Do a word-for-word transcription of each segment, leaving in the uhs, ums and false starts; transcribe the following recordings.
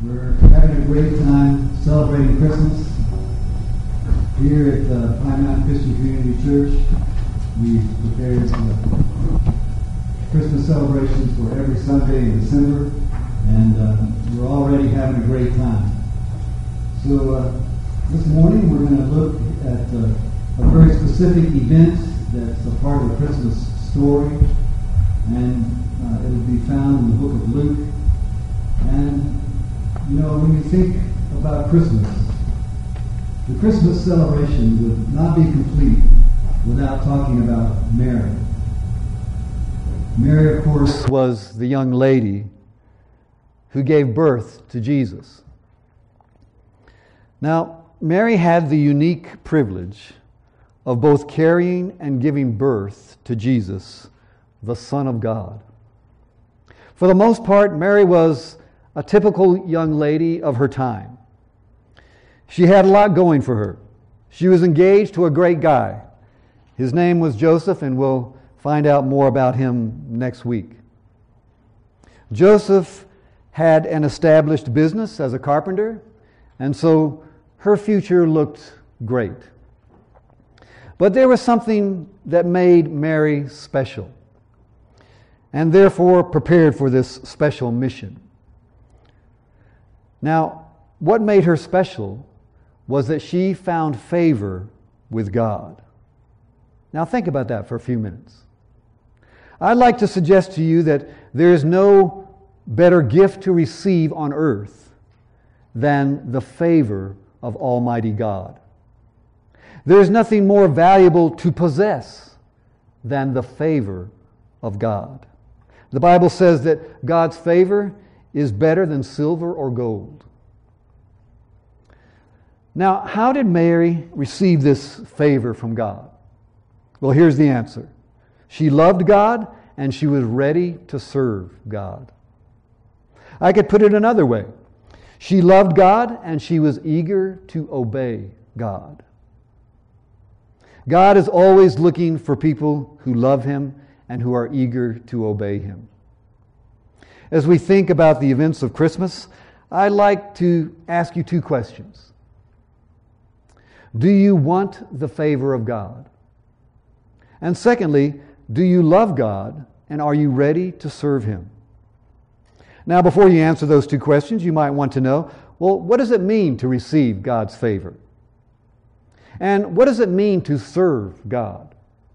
We're having a great time celebrating Christmas here at uh, Pine Mountain Christian Community Church. We've prepared uh, Christmas celebrations for every Sunday in December, and uh, we're already having a great time. So uh, this morning we're going to look at uh, a very specific event that's a part of the Christmas story, and uh, it will be found in the book of Luke. And you know, when you think about Christmas, the Christmas celebration would not be complete without talking about Mary. Mary, of course, was the young lady who gave birth to Jesus. Now, Mary had the unique privilege of both carrying and giving birth to Jesus, the Son of God. For the most part, Mary was a typical young lady of her time. She had a lot going for her. She was engaged to a great guy. His name was Joseph, and we'll find out more about him next week. Joseph had an established business as a carpenter, and so her future looked great. But there was something that made Mary special, and therefore prepared for this special mission. Now, what made her special was that she found favor with God. Now think about that for a few minutes. I'd like to suggest to you that there is no better gift to receive on earth than the favor of Almighty God. There is nothing more valuable to possess than the favor of God. The Bible says that God's favor is better than silver or gold. Now, how did Mary receive this favor from God? Well, here's the answer. She loved God, and she was ready to serve God. I could put it another way. She loved God, and she was eager to obey God. God is always looking for people who love Him and who are eager to obey Him. As we think about the events of Christmas, I'd like to ask you two questions. Do you want the favor of God? And secondly, do you love God, and are you ready to serve Him? Now, before you answer those two questions, you might want to know, well, what does it mean to receive God's favor? And what does it mean to serve God?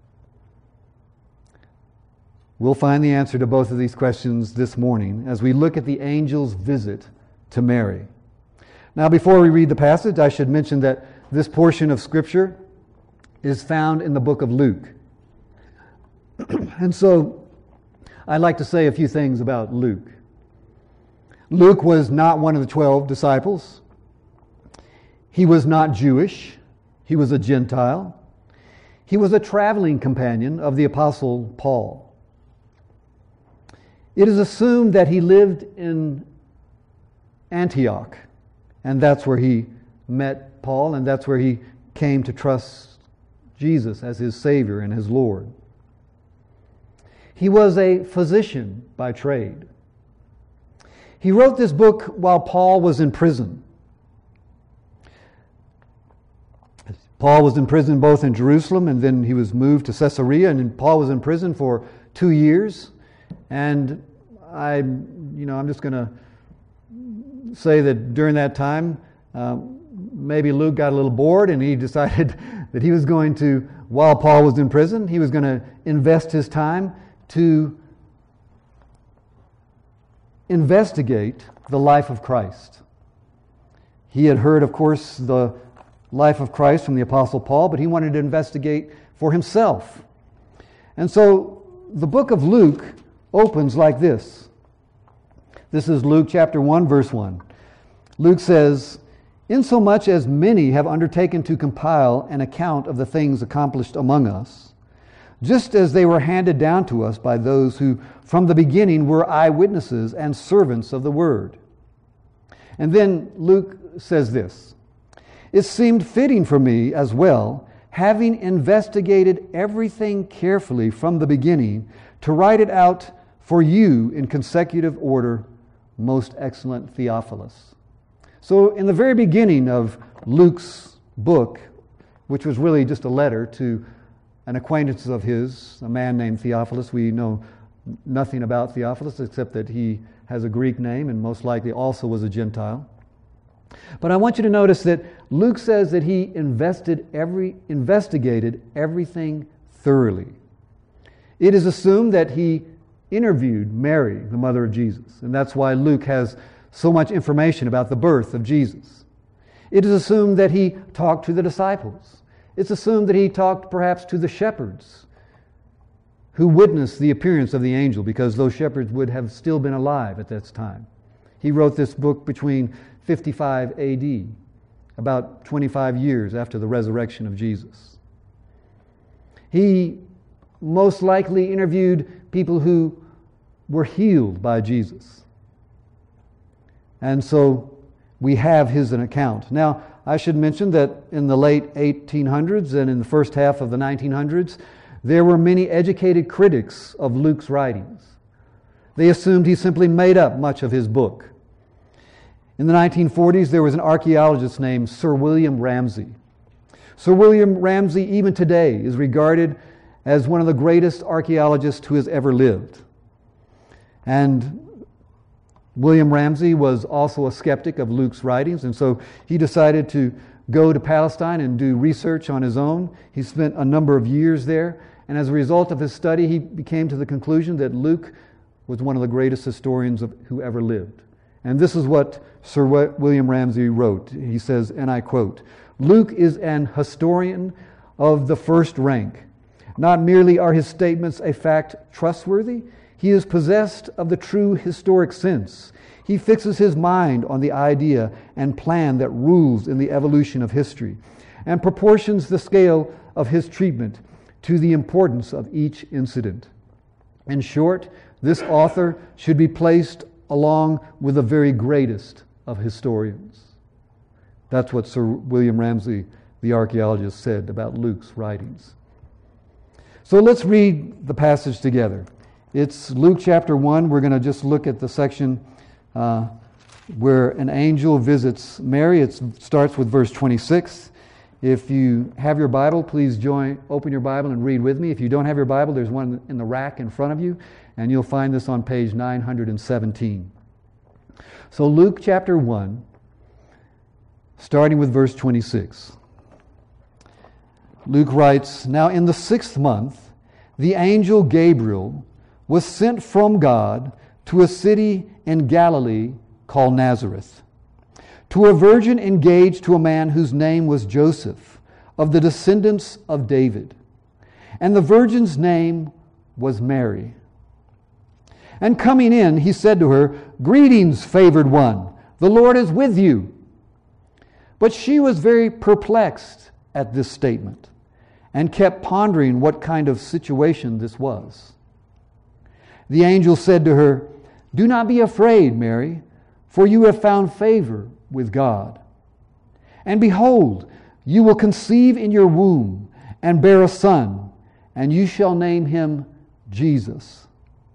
We'll find the answer to both of these questions this morning as we look at the angel's visit to Mary. Now, before we read the passage, I should mention that this portion of Scripture is found in the book of Luke. And so, I'd like to say a few things about Luke. Luke was not one of the twelve disciples. He was not Jewish. He was a Gentile. He was a traveling companion of the Apostle Paul. It is assumed that he lived in Antioch, and that's where he met Paul, and that's where he came to trust Jesus as his Savior and his Lord. He was a physician by trade. He wrote this book while Paul was in prison. Paul was in prison both in Jerusalem, and then he was moved to Caesarea, and Paul was in prison for two years. And I, you know, I'm just going to say that during that time, um, maybe Luke got a little bored, and he decided that he was going to, while Paul was in prison, he was going to invest his time to investigate the life of Christ. He had heard, of course, the life of Christ from the Apostle Paul, but he wanted to investigate for himself. And so the book of Luke opens like this. This is Luke chapter one, verse one. Luke says, "Insomuch as many have undertaken to compile an account of the things accomplished among us, just as they were handed down to us by those who from the beginning were eyewitnesses and servants of the word." And then Luke says this, "It seemed fitting for me as well, having investigated everything carefully from the beginning, to write it out for you in consecutive order, most excellent Theophilus." So in the very beginning of Luke's book, which was really just a letter to an acquaintance of his, a man named Theophilus, we know nothing about Theophilus except that he has a Greek name and most likely also was a Gentile. But I want you to notice that Luke says that he invested every, investigated everything thoroughly. It is assumed that he interviewed Mary, the mother of Jesus, and that's why Luke has so much information about the birth of Jesus. It is assumed that he talked to the disciples. It's assumed that he talked perhaps to the shepherds who witnessed the appearance of the angel, because those shepherds would have still been alive at that time. He wrote this book between fifty-five A D, about twenty-five years after the resurrection of Jesus. He most likely interviewed people who were healed by Jesus. And so we have his an account. Now, I should mention that in the late eighteen hundreds and in the first half of the nineteen hundreds, there were many educated critics of Luke's writings. They assumed he simply made up much of his book. In the nineteen forties, there was an archaeologist named Sir William Ramsay. Sir William Ramsay, even today, is regarded as one of the greatest archaeologists who has ever lived. And William Ramsay was also a skeptic of Luke's writings, and so he decided to go to Palestine and do research on his own. He spent a number of years there, and as a result of his study, he came to the conclusion that Luke was one of the greatest historians of, who ever lived. And this is what Sir William Ramsay wrote. He says, and I quote, "Luke is an historian of the first rank. Not merely are his statements a fact trustworthy, he is possessed of the true historic sense. He fixes his mind on the idea and plan that rules in the evolution of history, and proportions the scale of his treatment to the importance of each incident. In short, this author should be placed along with the very greatest of historians." That's what Sir William Ramsay, the archaeologist, said about Luke's writings. So let's read the passage together. It's Luke chapter one. We're going to just look at the section uh, where an angel visits Mary. It starts with verse twenty-six. If you have your Bible, please join, open your Bible and read with me. If you don't have your Bible, there's one in the rack in front of you, and you'll find this on page nine hundred seventeen. So Luke chapter one, starting with verse twenty-six. Luke writes, "Now in the sixth month, the angel Gabriel was sent from God to a city in Galilee called Nazareth, to a virgin engaged to a man whose name was Joseph, of the descendants of David. And the virgin's name was Mary. And coming in, he said to her, 'Greetings, favored one, the Lord is with you.' But she was very perplexed at this statement, and kept pondering what kind of situation this was. The angel said to her, 'Do not be afraid, Mary, for you have found favor with God. And behold, you will conceive in your womb and bear a son, and you shall name him Jesus.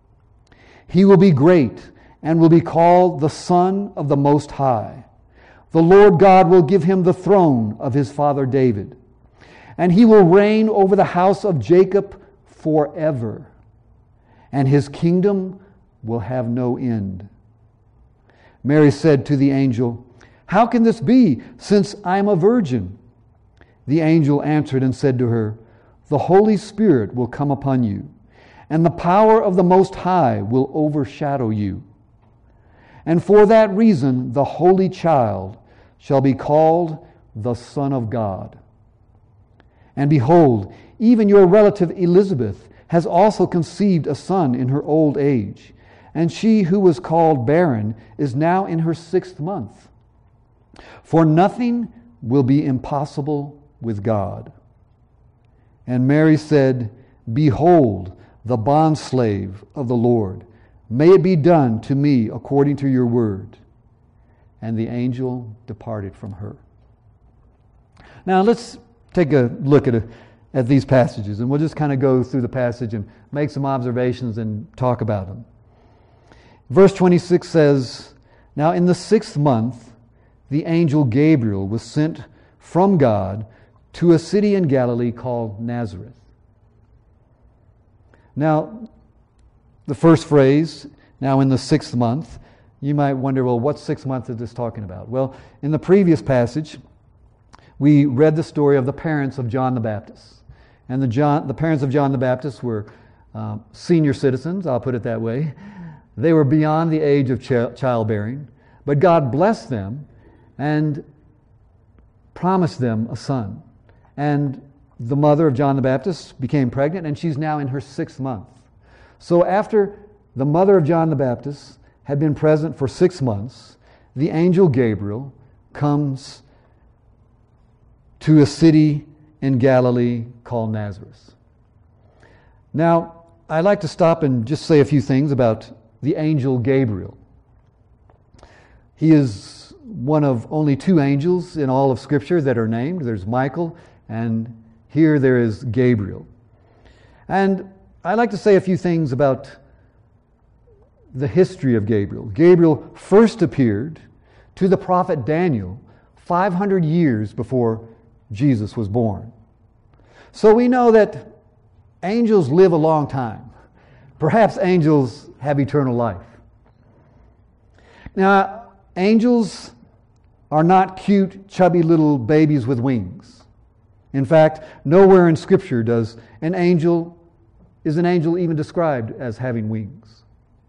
He will be great and will be called the Son of the Most High. The Lord God will give him the throne of his father David, and he will reign over the house of Jacob forever, and his kingdom will have no end.' Mary said to the angel, 'How can this be, since I am a virgin?' The angel answered and said to her, 'The Holy Spirit will come upon you, and the power of the Most High will overshadow you. And for that reason the Holy Child shall be called the Son of God. And behold, even your relative Elizabeth has also conceived a son in her old age, and she who was called barren is now in her sixth month. For nothing will be impossible with God.' And Mary said, 'Behold, the bondslave of the Lord. May it be done to me according to your word.' And the angel departed from her." Now let's take a look at, a, at these passages, and we'll just kind of go through the passage and make some observations and talk about them. Verse twenty-six says, "Now in the sixth month, the angel Gabriel was sent from God to a city in Galilee called Nazareth. Now, the first phrase, now in the sixth month, you might wonder, well, what sixth month is this talking about? Well, in the previous passage, we read the story of the parents of John the Baptist. And the, John, the parents of John the Baptist were uh, senior citizens, I'll put it that way. They were beyond the age of ch- childbearing, but God blessed them and promised them a son. And the mother of John the Baptist became pregnant, and she's now in her sixth month. So after the mother of John the Baptist had been present for six months, the angel Gabriel comes to a city in Galilee called Nazareth. Now, I'd like to stop and just say a few things about the angel Gabriel. He is one of only two angels in all of Scripture that are named. There's Michael, and here there is Gabriel. And I'd like to say a few things about the history of Gabriel. Gabriel first appeared to the prophet Daniel five hundred years before Jesus was born. So we know that angels live a long time. Perhaps angels have eternal life. Now, angels are not cute, chubby little babies with wings. In fact, nowhere in Scripture does an angel, is an angel even described as having wings.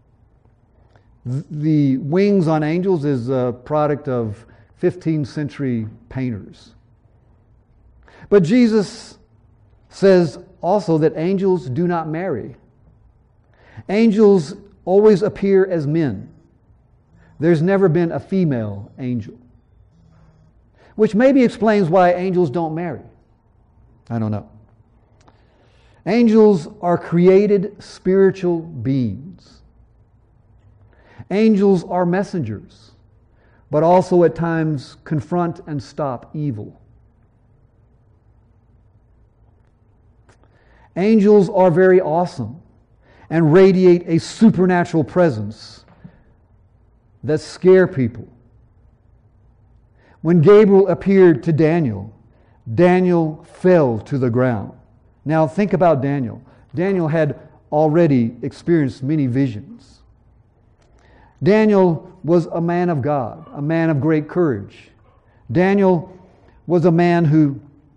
The wings on angels is a product of fifteenth century painters. But Jesus says also that angels do not marry. Angels always appear as men. There's never been a female angel. Which maybe explains why angels don't marry. I don't know. Angels are created spiritual beings. Angels are messengers, but also at times confront and stop evil. Angels are very awesome and radiate a supernatural presence that scare people. When Gabriel appeared to Daniel, Daniel fell to the ground. Now think about Daniel. Daniel had already experienced many visions. Daniel was a man of God, a man of great courage. Daniel was a man who,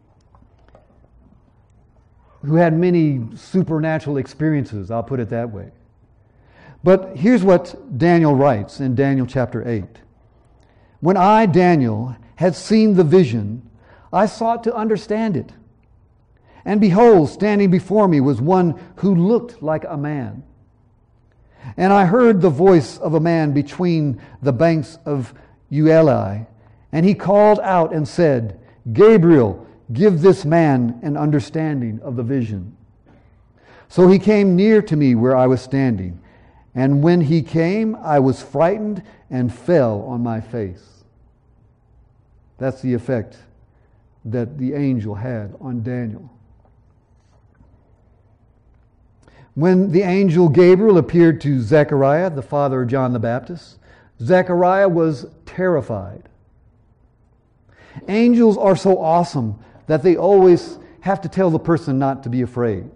who had many supernatural experiences, I'll put it that way. But here's what Daniel writes in Daniel chapter eight. When I, Daniel, had seen the vision, I sought to understand it. And behold, standing before me was one who looked like a man. And I heard the voice of a man between the banks of Ulai, and he called out and said, Gabriel, give this man an understanding of the vision. So he came near to me where I was standing, and when he came, I was frightened and fell on my face. That's the effect that the angel had on Daniel. When the angel Gabriel appeared to Zechariah, the father of John the Baptist, Zechariah was terrified. Angels are so awesome that they always have to tell the person not to be afraid.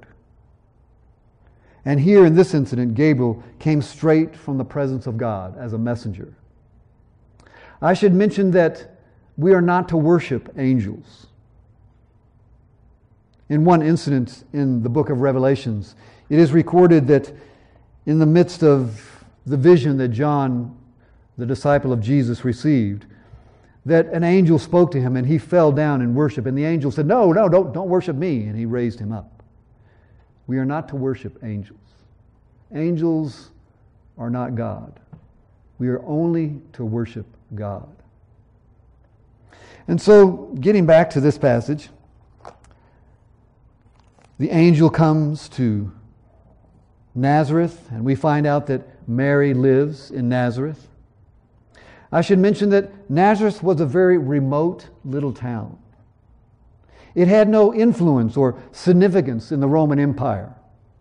And here in this incident, Gabriel came straight from the presence of God as a messenger. I should mention that we are not to worship angels. In one incident in the book of Revelations, it is recorded that in the midst of the vision that John, the disciple of Jesus, received, that an angel spoke to him and he fell down in worship. And the angel said, no, no, don't, don't worship me. And he raised him up. We are not to worship angels. Angels are not God. We are only to worship God. And so, getting back to this passage, the angel comes to Nazareth, and we find out that Mary lives in Nazareth. I should mention that Nazareth was a very remote little town. It had no influence or significance in the Roman Empire.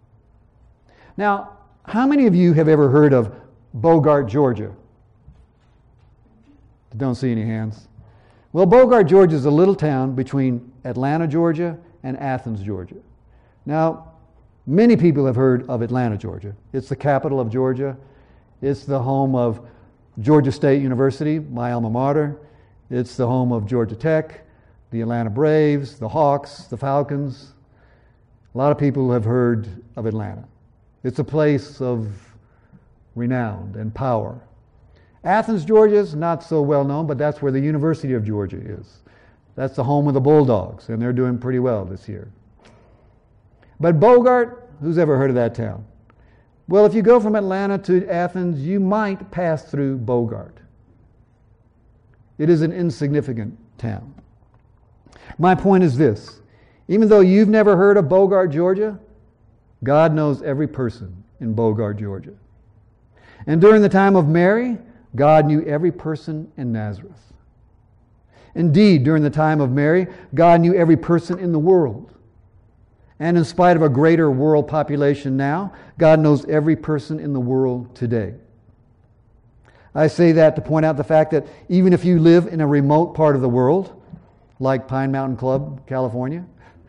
Now, how many of you have ever heard of Bogart, Georgia? Don't see any hands. Well, Bogart, Georgia is a little town between Atlanta, Georgia and Athens, Georgia. Now, many people have heard of Atlanta, Georgia. It's the capital of Georgia. It's the home of Georgia State University, my alma mater. It's the home of Georgia Tech, the Atlanta Braves, the Hawks, the Falcons. A lot of people have heard of Atlanta. It's a place of renown and power. Athens, Georgia is not so well known, but that's where the University of Georgia is. That's the home of the Bulldogs, and they're doing pretty well this year. But Bogart, who's ever heard of that town? Well, if you go from Atlanta to Athens, you might pass through Bogart. It is an insignificant town. My point is this. Even though you've never heard of Bogart, Georgia, God knows every person in Bogart, Georgia. And during the time of Mary, God knew every person in Nazareth. Indeed, during the time of Mary, God knew every person in the world. And in spite of a greater world population now, God knows every person in the world today. I say that to point out the fact that even if you live in a remote part of the world, like Pine Mountain Club, California,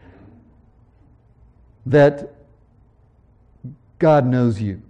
that God knows you.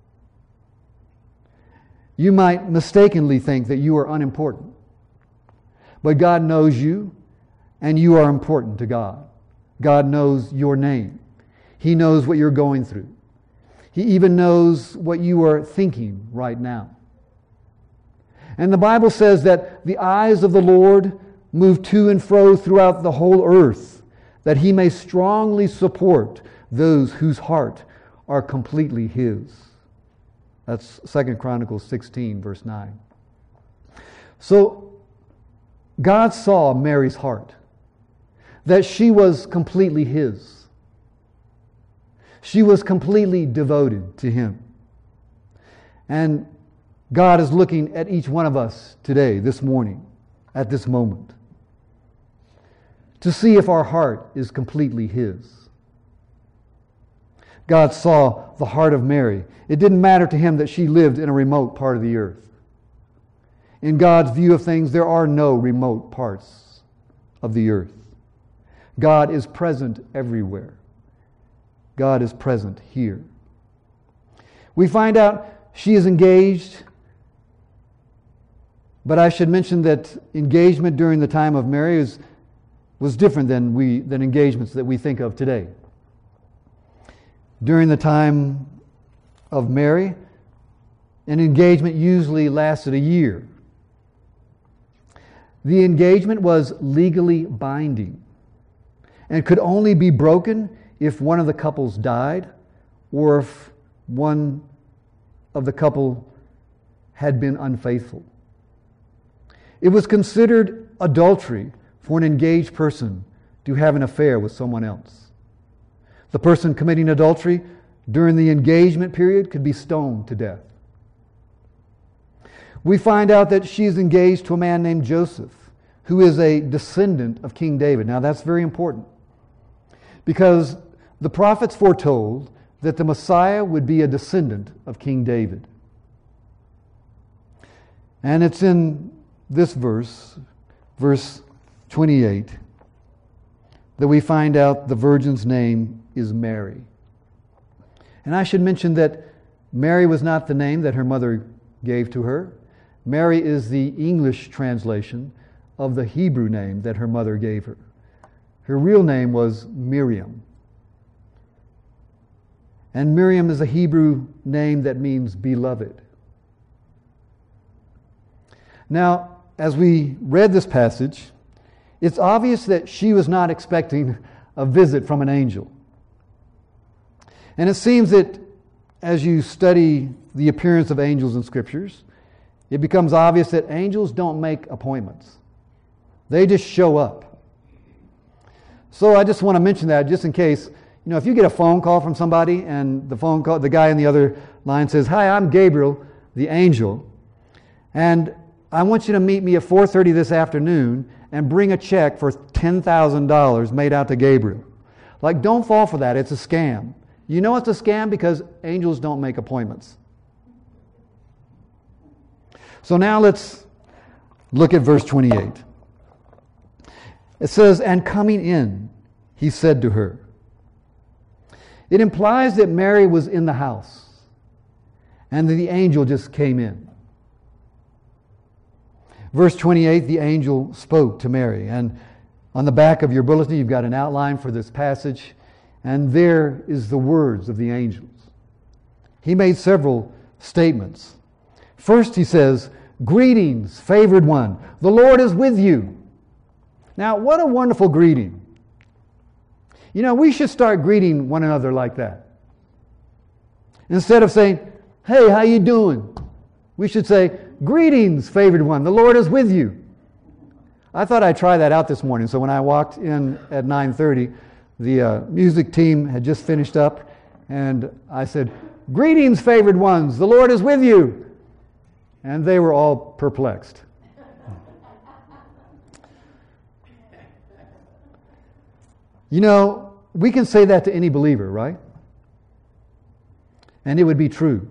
You might mistakenly think that you are unimportant, but God knows you, and you are important to God. God knows your name. He knows what you're going through. He even knows what you are thinking right now. And the Bible says that the eyes of the Lord move to and fro throughout the whole earth, that He may strongly support those whose heart are completely His. That's Second Chronicles sixteen, verse nine. So, God saw Mary's heart, that she was completely His. She was completely devoted to Him. And God is looking at each one of us today, this morning, at this moment, to see if our heart is completely His. God saw the heart of Mary. It didn't matter to Him that she lived in a remote part of the earth. In God's view of things, there are no remote parts of the earth. God is present everywhere. God is present here. We find out she is engaged, but I should mention that engagement during the time of Mary was, was different than we than engagements that we think of today. During the time of Mary, an engagement usually lasted a year. The engagement was legally binding and could only be broken if one of the couples died or if one of the couple had been unfaithful. It was considered adultery for an engaged person to have an affair with someone else. The person committing adultery during the engagement period could be stoned to death. We find out that she is engaged to a man named Joseph, who is a descendant of King David. Now that's very important, because the prophets foretold that the Messiah would be a descendant of King David. And it's in this verse, verse twenty-eight, that we find out the virgin's name is Mary. And I should mention that Mary was not the name that her mother gave to her. Mary is the English translation of the Hebrew name that her mother gave her. Her real name was Miriam. And Miriam is a Hebrew name that means beloved. Now, as we read this passage, it's obvious that she was not expecting a visit from an angel. And it seems that as you study the appearance of angels in Scriptures, it becomes obvious that angels don't make appointments. They just show up. So I just want to mention that just in case, you know, if you get a phone call from somebody and the phone call, the guy on the other line says, "Hi, I'm Gabriel, the angel, and I want you to meet me at four thirty this afternoon and bring a check for ten thousand dollars made out to Gabriel." Like, don't fall for that. It's a scam. You know it's a scam because angels don't make appointments. So now let's Look at verse twenty-eight. It says, "And coming in, he said to her." It implies that Mary was in the house and that the angel just came in. Verse twenty-eight, the angel spoke to Mary. And on the back of your bulletin, you've got an outline for this passage. And there is the words of the angels. He made several statements. First, he says, "Greetings, favored one. The Lord is with you." Now, what a wonderful greeting. You know, we should start greeting one another like that. Instead of saying, "Hey, how you doing?" we should say, "Greetings, favored one. The Lord is with you." I thought I'd try that out this morning. So when I walked in at nine thirty, the uh, music team had just finished up, and I said, "Greetings, favored ones. The Lord is with you." And they were all perplexed. You know, we can say that to any believer, right? And it would be true.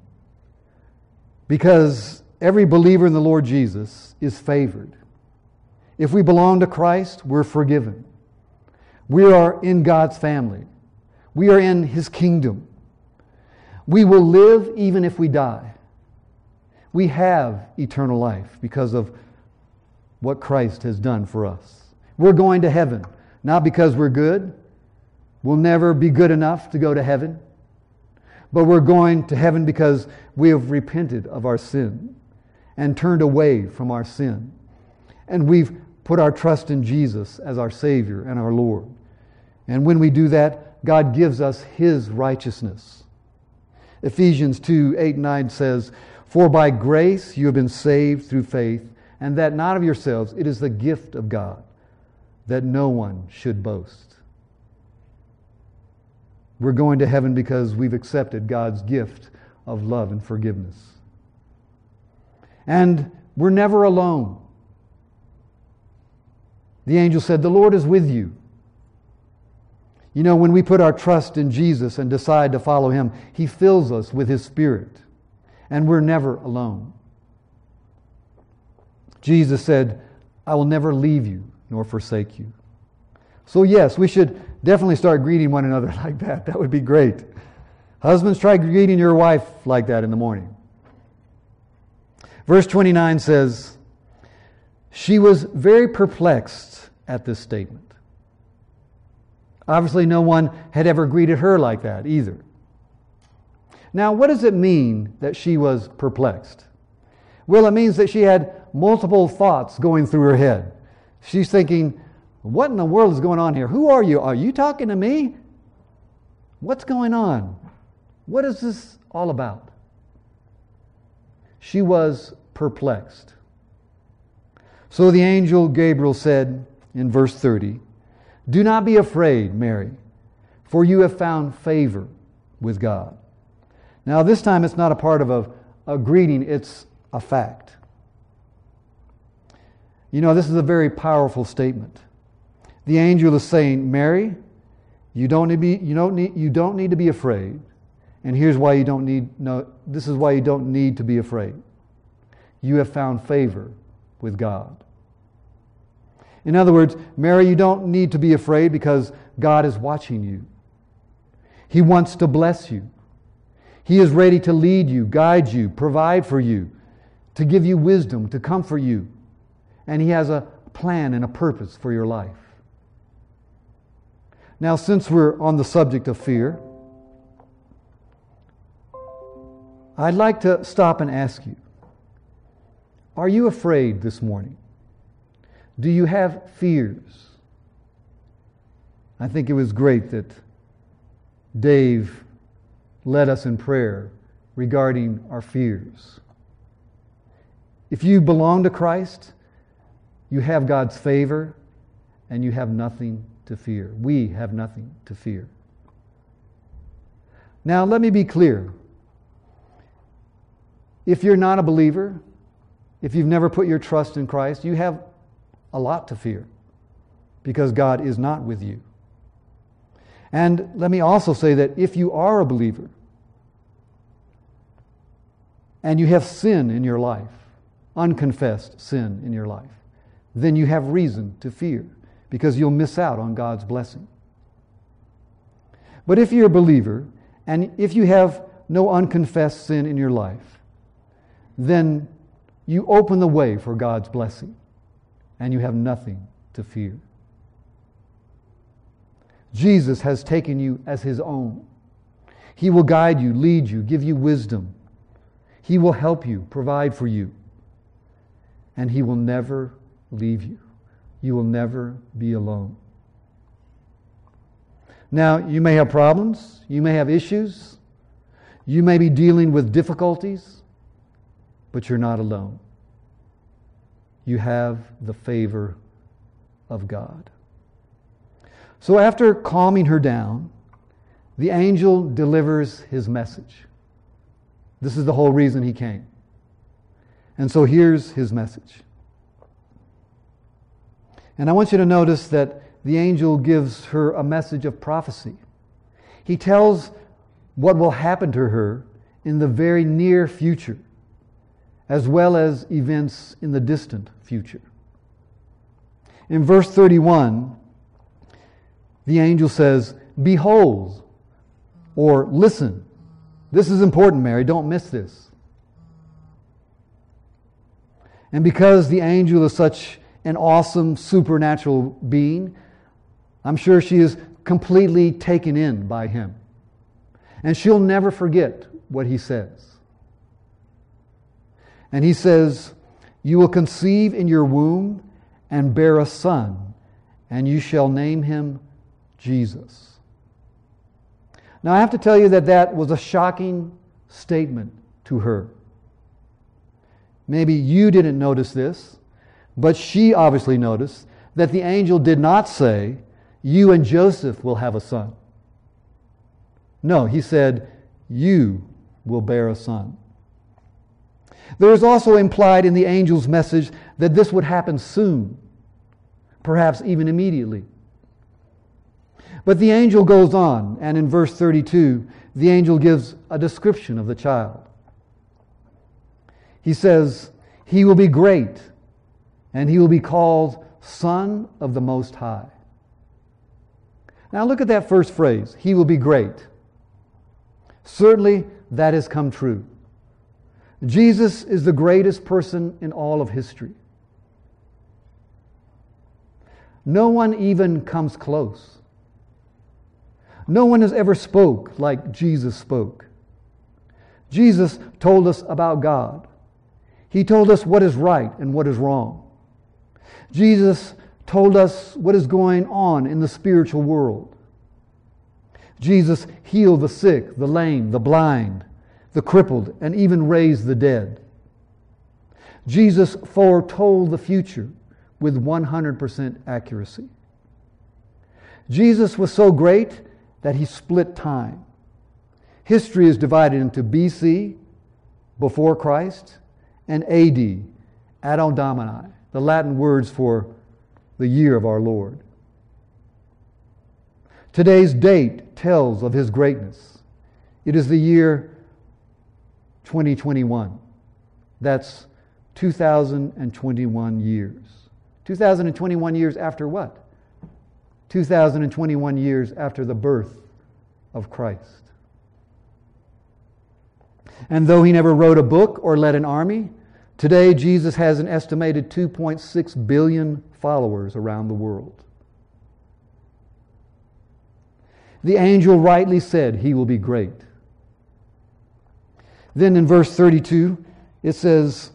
Because every believer in the Lord Jesus is favored. If we belong to Christ, we're forgiven. We are in God's family. We are in His kingdom. We will live even if we die. We have eternal life because of what Christ has done for us. We're going to heaven, not because we're good. We'll never be good enough to go to heaven. But we're going to heaven because we have repented of our sin and turned away from our sin. And we've put our trust in Jesus as our Savior and our Lord. And when we do that, God gives us His righteousness. Ephesians two, eight and nine says, "For by grace you have been saved through faith, and that not of yourselves, it is the gift of God, that no one should boast." We're going to heaven because we've accepted God's gift of love and forgiveness. And we're never alone. The angel said, "The Lord is with you." You know, when we put our trust in Jesus and decide to follow Him, He fills us with His Spirit. And we're never alone. Jesus said, "I will never leave you nor forsake you." So yes, we should definitely start greeting one another like that. That would be great. Husbands, try greeting your wife like that in the morning. Verse twenty-nine says, "She was very perplexed at this statement." Obviously, no one had ever greeted her like that either. Now, what does it mean that she was perplexed? Well, it means that she had multiple thoughts going through her head. She's thinking, what in the world is going on here? Who are you? Are you talking to me? What's going on? What is this all about? She was perplexed. So the angel Gabriel said in verse thirty, "Do not be afraid, Mary, for you have found favor with God." Now this time it's not a part of a, a greeting, it's a fact. You know, this is a very powerful statement. The angel is saying, "Mary, you don't need to be, you don't need, you don't need to be afraid. And here's why you don't need, no, this is why you don't need to be afraid. You have found favor with God." In other words, Mary, you don't need to be afraid because God is watching you. He wants to bless you. He is ready to lead you, guide you, provide for you, to give you wisdom, to comfort you. And He has a plan and a purpose for your life. Now, since we're on the subject of fear, I'd like to stop and ask you, are you afraid this morning? Do you have fears? I think it was great that Dave led us in prayer regarding our fears. If you belong to Christ, you have God's favor and you have nothing to fear. We have nothing to fear. Now, let me be clear. If you're not a believer, if you've never put your trust in Christ, you have a lot to fear because God is not with you. And let me also say that if you are a believer and you have sin in your life, unconfessed sin in your life, then you have reason to fear because you'll miss out on God's blessing. But if you're a believer and if you have no unconfessed sin in your life, then you open the way for God's blessing and you have nothing to fear. Jesus has taken you as His own. He will guide you, lead you, give you wisdom. He will help you, provide for you. And He will never leave you. You will never be alone. Now, you may have problems. You may have issues. You may be dealing with difficulties, but you're not alone. You have the favor of God. So after calming her down, the angel delivers his message. This is the whole reason he came. And so here's his message. And I want you to notice that the angel gives her a message of prophecy. He tells what will happen to her in the very near future, as well as events in the distant future. In verse thirty-one, the angel says, "Behold," or "Listen." This is important, Mary. Don't miss this. And because the angel is such an awesome supernatural being, I'm sure she is completely taken in by him. And she'll never forget what he says. And he says, "You will conceive in your womb and bear a son, and you shall name him Jesus." Now I have to tell you that that was a shocking statement to her. Maybe you didn't notice this, but she obviously noticed that the angel did not say, "You and Joseph will have a son." No, he said, "You will bear a son." There is also implied in the angel's message that this would happen soon, perhaps even immediately. But the angel goes on, and in verse thirty-two, the angel gives a description of the child. He says, "He will be great, and he will be called Son of the Most High." Now look at that first phrase, "He will be great." Certainly that has come true. Jesus is the greatest person in all of history. No one even comes close. No one has ever spoke like Jesus spoke. Jesus told us about God. He told us what is right and what is wrong. Jesus told us what is going on in the spiritual world. Jesus healed the sick, the lame, the blind, the crippled, and even raised the dead. Jesus foretold the future with one hundred percent accuracy. Jesus was so great that he split time. History is divided into B C, before Christ, and A D, Anno Domini, the Latin words for the year of our Lord. Today's date tells of his greatness. It is the year twenty twenty-one. That's two thousand twenty-one years. two thousand twenty-one years after what? two thousand twenty-one years after the birth of Christ. And though he never wrote a book or led an army, today Jesus has an estimated two point six billion followers around the world. The angel rightly said he will be great. Then in verse thirty-two, it says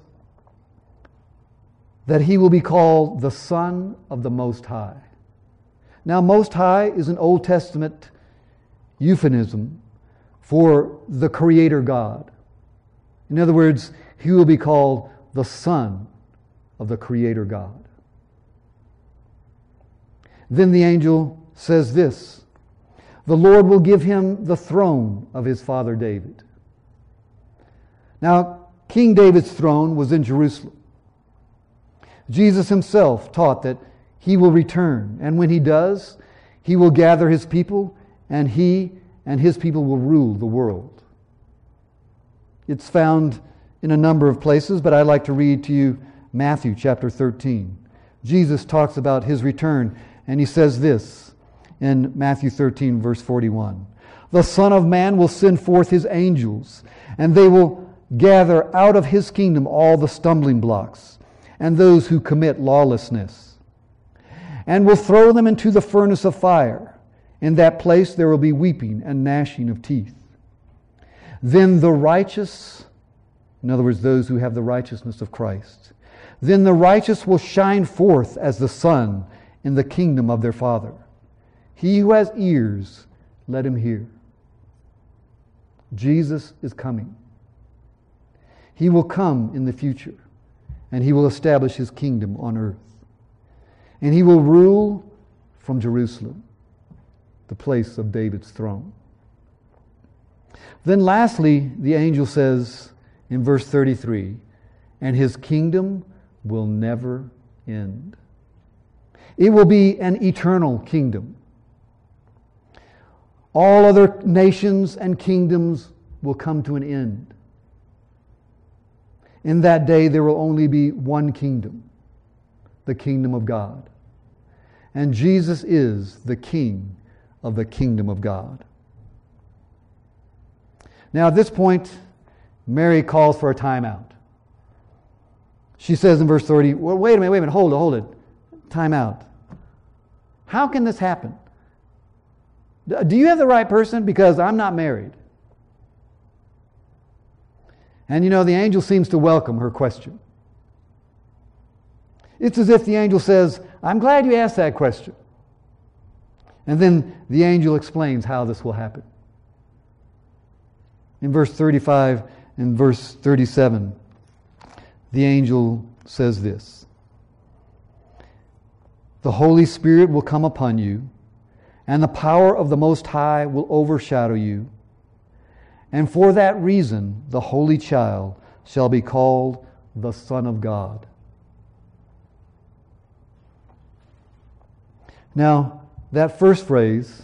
that he will be called the Son of the Most High. Now, Most High is an Old Testament euphemism for the Creator God. In other words, he will be called the Son of the Creator God. Then the angel says this, "The Lord will give him the throne of his father David." Now, King David's throne was in Jerusalem. Jesus himself taught that he will return, and when he does, he will gather his people, and he and his people will rule the world. It's found in a number of places, but I'd like to read to you Matthew chapter thirteen. Jesus talks about his return, and he says this in Matthew thirteen, verse forty-one. The Son of Man will send forth his angels, and they will gather out of his kingdom all the stumbling blocks and those who commit lawlessness, and will throw them into the furnace of fire. In that place there will be weeping and gnashing of teeth. Then the righteous, in other words, those who have the righteousness of Christ, then the righteous will shine forth as the sun in the kingdom of their Father. He who has ears, let him hear. Jesus is coming. He will come in the future, and he will establish his kingdom on earth. And he will rule from Jerusalem, the place of David's throne. Then lastly, the angel says in verse thirty-three, and his kingdom will never end. It will be an eternal kingdom. All other nations and kingdoms will come to an end. In that day there will only be one kingdom, the kingdom of God. And Jesus is the King of the kingdom of God. Now at this point, Mary calls for a timeout. She says in verse thirty, well, wait a minute, wait a minute, hold it, hold it. Time out. How can this happen? Do you have the right person? Because I'm not married. And you know, the angel seems to welcome her question. It's as if the angel says, I'm glad you asked that question. And then the angel explains how this will happen. In verse thirty-five and verse thirty-seven, the angel says this. The Holy Spirit will come upon you, and the power of the Most High will overshadow you. And for that reason, the Holy Child shall be called the Son of God. Now, that first phrase,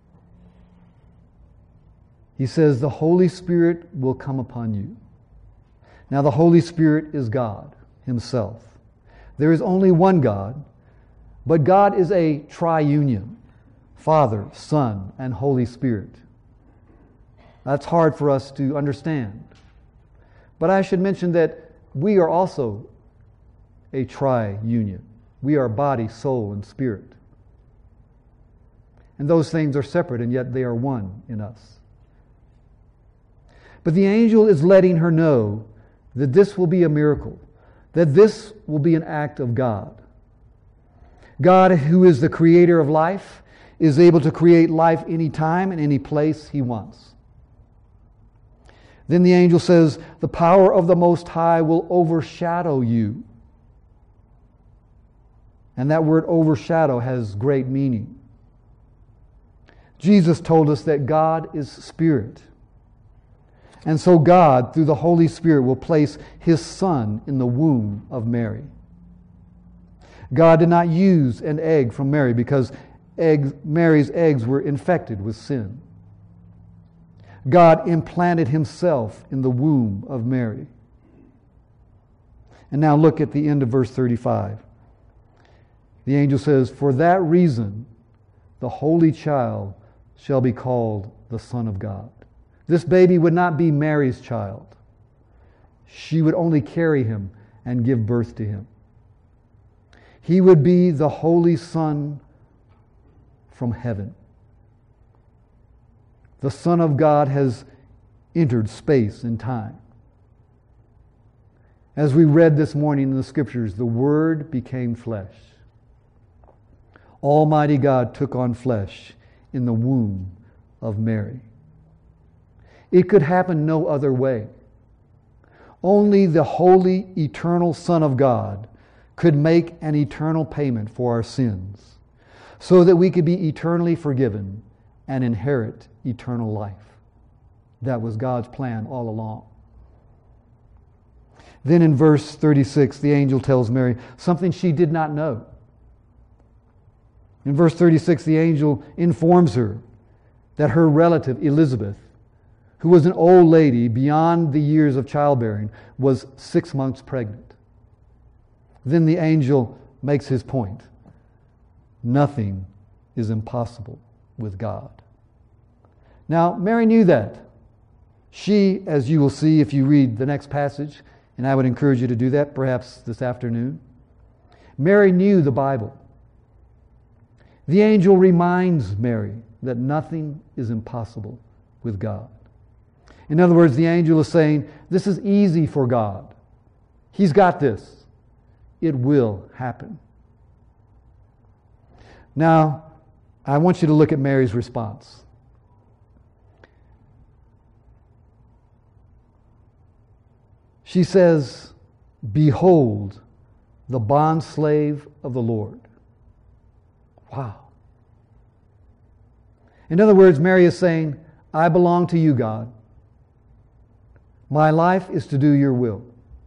he says, the Holy Spirit will come upon you. Now, the Holy Spirit is God himself. There is only one God, but God is a triunion. Father, Son, and Holy Spirit. That's hard for us to understand. But I should mention that we are also a tri-union. We are body, soul, and spirit. And those things are separate, and yet they are one in us. But the angel is letting her know that this will be a miracle, that this will be an act of God. God, who is the creator of life, is able to create life any time and any place he wants. Then the angel says, the power of the Most High will overshadow you. And that word overshadow has great meaning. Jesus told us that God is spirit. And so God, through the Holy Spirit, will place his Son in the womb of Mary. God did not use an egg from Mary because eggs, Mary's eggs were infected with sin. God implanted himself in the womb of Mary. And now look at the end of verse thirty-five. The angel says, for that reason, the Holy Child shall be called the Son of God. This baby would not be Mary's child. She would only carry him and give birth to him. He would be the Holy Son from heaven. The Son of God has entered space and time. As we read this morning in the Scriptures, the Word became flesh. Almighty God took on flesh in the womb of Mary. It could happen no other way. Only the holy, eternal Son of God could make an eternal payment for our sins, so that we could be eternally forgiven and inherit eternal life. That was God's plan all along. Then in verse thirty-six, the angel tells Mary something she did not know. In verse thirty-six, the angel informs her that her relative Elizabeth who was an old lady beyond the years of childbearing, was six months pregnant. Then the angel makes his point. Nothing is impossible with God. Now, Mary knew that. She, as you will see if you read the next passage, and I would encourage you to do that perhaps this afternoon, Mary knew the Bible. The angel reminds Mary that nothing is impossible with God. In other words, the angel is saying, this is easy for God. He's got this. It will happen. Now, I want you to look at Mary's response. She says, behold, the bondslave of the Lord. Wow. In other words, Mary is saying, I belong to you, God. My life is to do your will.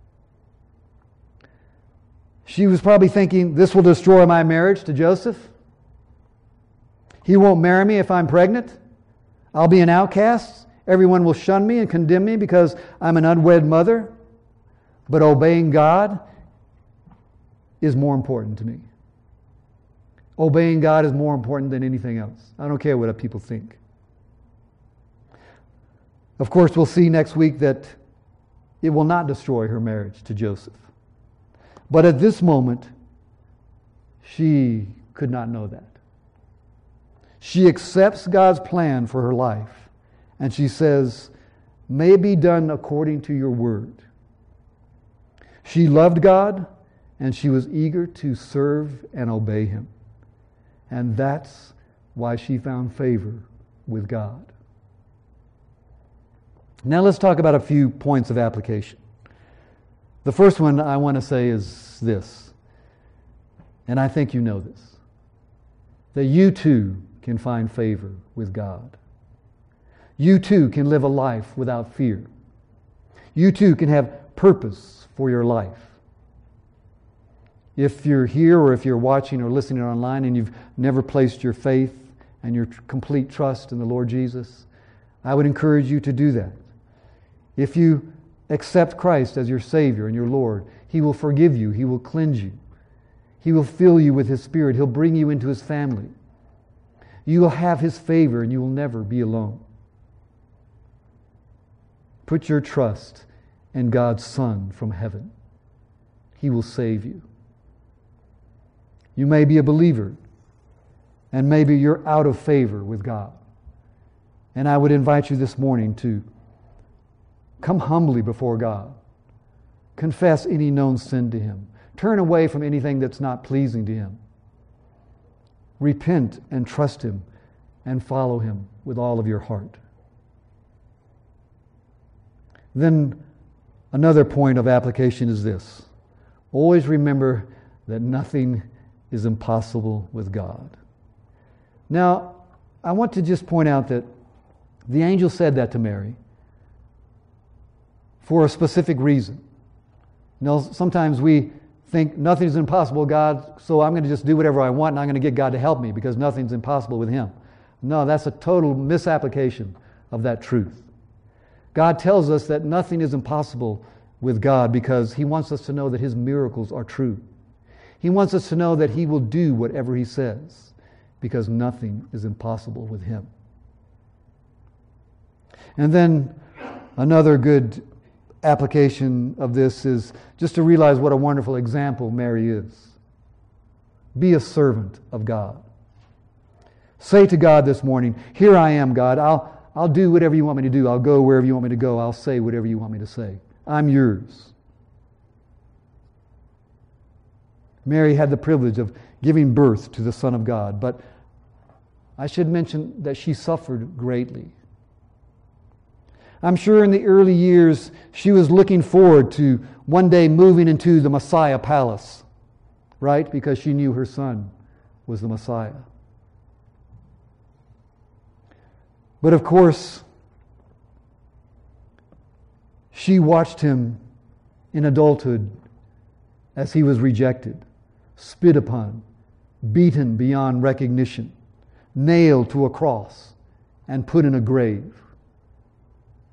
She was probably thinking, this will destroy my marriage to Joseph. He won't marry me if I'm pregnant. I'll be an outcast. Everyone will shun me and condemn me because I'm an unwed mother. But obeying God is more important to me. Obeying God is more important than anything else. I don't care what people think. Of course, we'll see next week that it will not destroy her marriage to Joseph. But at this moment, she could not know that. She accepts God's plan for her life, and she says, may it be done according to your word. She loved God, and she was eager to serve and obey Him. And that's why she found favor with God. Now let's talk about a few points of application. The first one I want to say is this, and I think you know this, that you too can find favor with God. You too can live a life without fear. You too can have purpose for your life. If you're here or if you're watching or listening online and you've never placed your faith and your complete trust in the Lord Jesus, I would encourage you to do that. If you accept Christ as your Savior and your Lord, He will forgive you. He will cleanse you. He will fill you with His Spirit. He'll bring you into His family. You will have His favor and you will never be alone. Put your trust in God's Son from heaven. He will save you. You may be a believer, and maybe you're out of favor with God. And I would invite you this morning to come humbly before God. Confess any known sin to Him. Turn away from anything that's not pleasing to Him. Repent and trust Him and follow Him with all of your heart. Then another point of application is this. Always remember that nothing is impossible with God. Now, I want to just point out that the angel said that to Mary for a specific reason. You know, sometimes we think nothing's impossible with God, so I'm going to just do whatever I want and I'm going to get God to help me because nothing's impossible with Him. No, that's a total misapplication of that truth. God tells us that nothing is impossible with God because He wants us to know that His miracles are true. He wants us to know that He will do whatever He says because nothing is impossible with Him. And then another good application of this is just to realize what a wonderful example Mary is. Be a servant of God. Say to God this morning, here I am, God. I'll, I'll do whatever you want me to do. I'll go wherever you want me to go. I'll say whatever you want me to say. I'm yours. Mary had the privilege of giving birth to the Son of God, but I should mention that she suffered greatly. I'm sure in the early years she was looking forward to one day moving into the Messiah palace, right? Because she knew her son was the Messiah. But of course, she watched him in adulthood as he was rejected, spit upon, beaten beyond recognition, nailed to a cross, and put in a grave.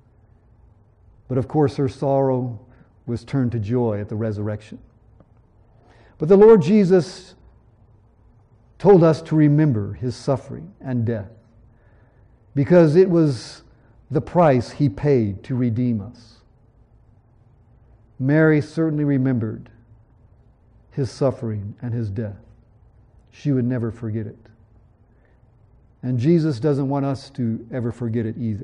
But of course, her sorrow was turned to joy at the resurrection. But the Lord Jesus told us to remember his suffering and death, because it was the price he paid to redeem us. Mary certainly remembered his suffering and his death. She would never forget it. And Jesus doesn't want us to ever forget it either.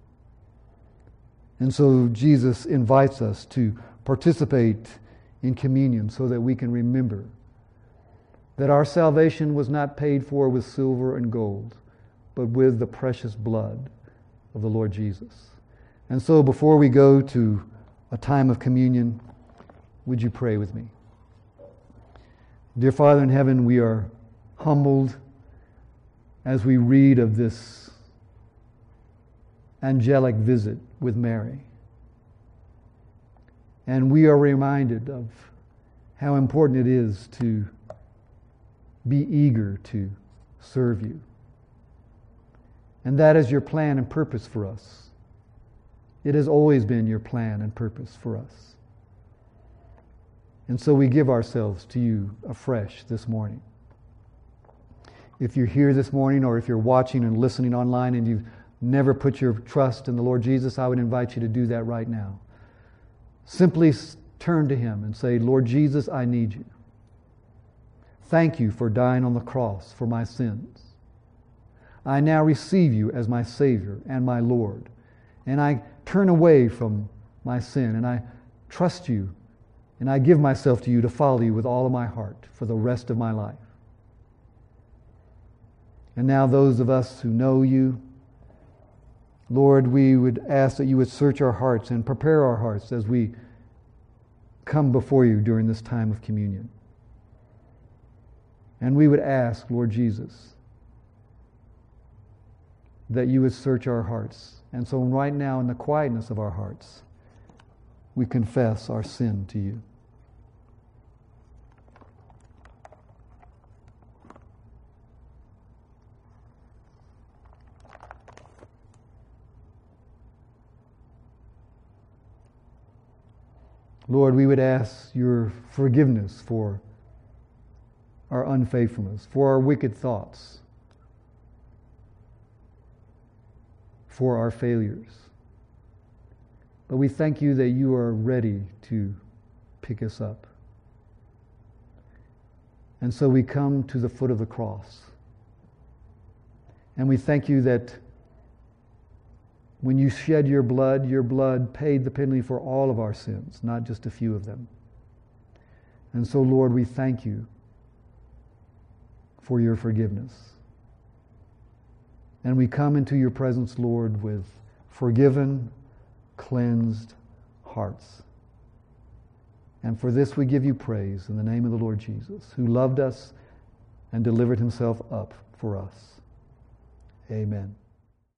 And so Jesus invites us to participate in communion so that we can remember that our salvation was not paid for with silver and gold, but with the precious blood of the Lord Jesus. And so before we go to a time of communion, would you pray with me? Dear Father in heaven, we are humbled as we read of this angelic visit with Mary. And we are reminded of how important it is to be eager to serve you. And that is your plan and purpose for us. It has always been your plan and purpose for us. And so we give ourselves to you afresh this morning. If you're here this morning, or if you're watching and listening online and you've never put your trust in the Lord Jesus, I would invite you to do that right now. Simply turn to him and say, Lord Jesus, I need you. Thank you for dying on the cross for my sins. I now receive you as my Savior and my Lord. And I turn away from my sin, and I trust you, and I give myself to you to follow you with all of my heart for the rest of my life. And now those of us who know you, Lord, we would ask that you would search our hearts and prepare our hearts as we come before you during this time of communion. And we would ask, Lord Jesus, that you would search our hearts. And so right now, in the quietness of our hearts, we confess our sin to you. Lord, we would ask your forgiveness for our unfaithfulness, for our wicked thoughts, for our failures. But we thank you that you are ready to pick us up. And so we come to the foot of the cross. And we thank you that when you shed your blood, your blood paid the penalty for all of our sins, not just a few of them. And so, Lord, we thank you for your forgiveness. And we come into your presence, Lord, with forgiven, cleansed hearts. And for this we give you praise in the name of the Lord Jesus, who loved us and delivered himself up for us. Amen.